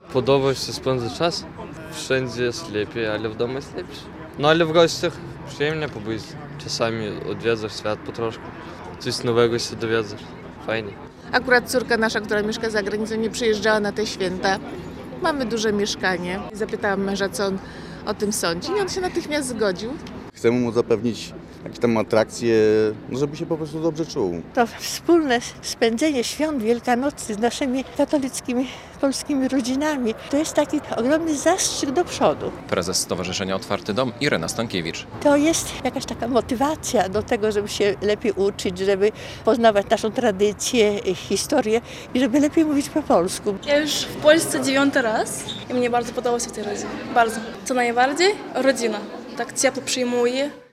Podoba się spędzać czas? Wszędzie jest lepiej, ale w domu jest lepszy. No ale w gościach przyjemnie pobyć. Czasami odwiedzasz świat po troszkę. Coś nowego się dowiedzasz. Fajnie. Akurat córka nasza, która mieszka za granicą, nie przyjeżdżała na te święta. Mamy duże mieszkanie. Zapytałam męża, co on o tym sądzi i on się natychmiast zgodził. Chcemy mu zapewnić jakieś tam atrakcje, żeby się po prostu dobrze czuł. To wspólne spędzenie świąt Wielkanocy z naszymi katolickimi, polskimi rodzinami to jest taki ogromny zastrzyk do przodu. Prezes Stowarzyszenia Otwarty Dom Irena Stankiewicz. To jest jakaś taka motywacja do tego, żeby się lepiej uczyć, żeby poznawać naszą tradycję, historię i żeby lepiej mówić po polsku. Ja już w Polsce 9 raz i mnie bardzo podoba się w tej rodzinie. Bardzo. Co najbardziej? Rodzina. Tak ciepło przyjmuje.